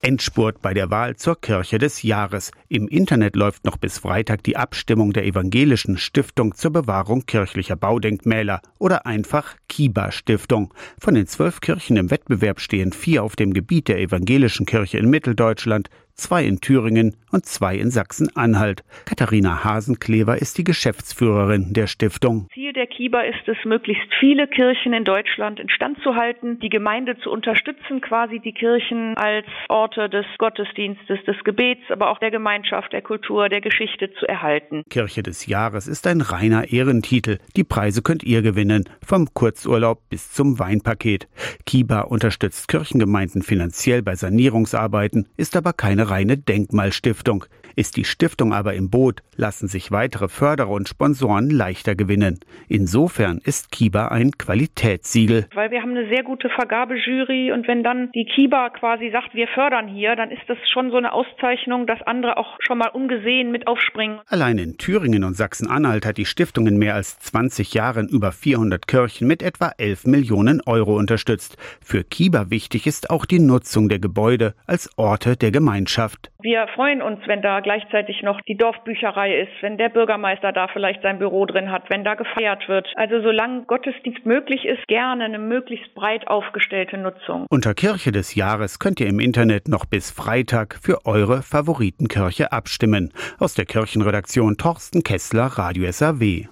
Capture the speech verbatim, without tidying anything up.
Endspurt bei der Wahl zur Kirche des Jahres. Im Internet läuft noch bis Freitag die Abstimmung der Evangelischen Stiftung zur Bewahrung kirchlicher Baudenkmäler oder einfach Kiba-Stiftung. Von den zwölf Kirchen im Wettbewerb stehen vier auf dem Gebiet der Evangelischen Kirche in Mitteldeutschland, zwei in Thüringen und zwei in Sachsen-Anhalt. Katharina Hasenklever ist die Geschäftsführerin der Stiftung. Ziel der Kiba ist es, möglichst viele Kirchen in Deutschland instand zu halten, die Gemeinde zu unterstützen, quasi die Kirchen als Orte des Gottesdienstes, des Gebets, aber auch der Gemeinschaft, der Kultur, der Geschichte zu erhalten. Kirche des Jahres ist ein reiner Ehrentitel. Die Preise könnt ihr gewinnen, vom Kurzurlaub bis zum Weinpaket. Kiba unterstützt Kirchengemeinden finanziell bei Sanierungsarbeiten, ist aber keine reine Denkmalstiftung. Ist die Stiftung aber im Boot, lassen sich weitere Förderer und Sponsoren leichter gewinnen. Insofern ist Kiba ein Qualitätssiegel. Weil wir haben eine sehr gute Vergabejury und wenn dann die Kiba quasi sagt, wir fördern hier, dann ist das schon so eine Auszeichnung, dass andere auch schon mal ungesehen mit aufspringen. Allein in Thüringen und Sachsen-Anhalt hat die Stiftung in mehr als zwanzig Jahren über vierhundert Kirchen mit etwa elf Millionen Euro unterstützt. Für Kiba wichtig ist auch die Nutzung der Gebäude als Orte der Gemeinschaft. Wir freuen uns, wenn da gleichzeitig noch die Dorfbücherei ist, wenn der Bürgermeister da vielleicht sein Büro drin hat, wenn da gefeiert wird. Also solange Gottesdienst möglich ist, gerne eine möglichst breit aufgestellte Nutzung. Unter Kirche des Jahres könnt ihr im Internet noch bis Freitag für eure Favoritenkirche abstimmen. Aus der Kirchenredaktion Torsten Kessler, Radio S R W.